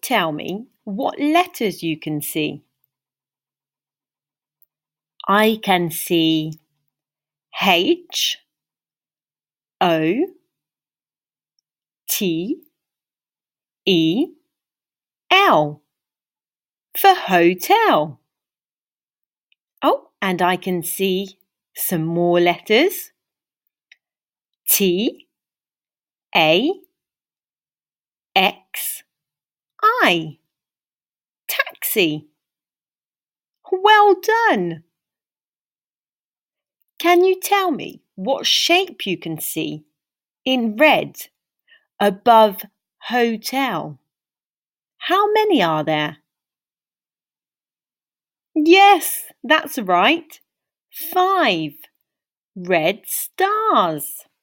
tell me what letters you can see? I can see H, O, T, E, L for hotel. Oh, and I can see some more letters. T, A, X, I. Taxi. Well done. Can you tell me what shape you can see in red above hotel? How many are there? Yes, that's right. 5 red stars.